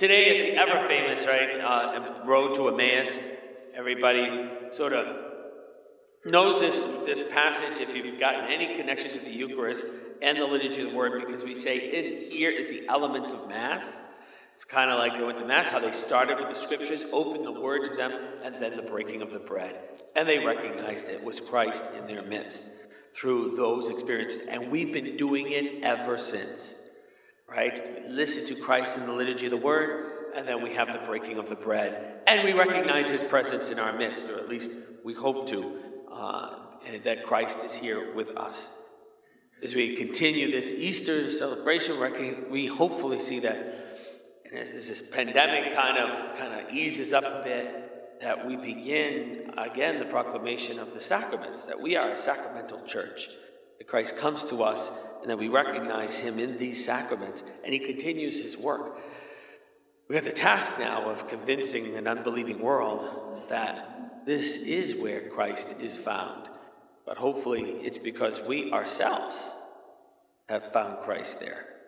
Today is the ever famous, right, road to Emmaus. Everybody sort of knows this passage if you've gotten any connection to the Eucharist and the liturgy of the Word, because we say in here is the elements of Mass. It's kind of like they went to Mass, how they started with the Scriptures, opened the Word to them, and then the breaking of the bread. And they recognized it was Christ in their midst through those experiences. And we've been doing it ever since, right? We listen to Christ in the liturgy of the Word, and then we have the breaking of the bread. And we recognize his presence in our midst, or at least we hope to, and that Christ is here with us. As we continue this Easter celebration, we hopefully see that as this pandemic kind of eases up a bit, that we begin again the proclamation of the sacraments, that we are a sacramental church, that Christ comes to us and that we recognize him in these sacraments, and he continues his work. We have the task now of convincing an unbelieving world that this is where Christ is found. But hopefully it's because we ourselves have found Christ there.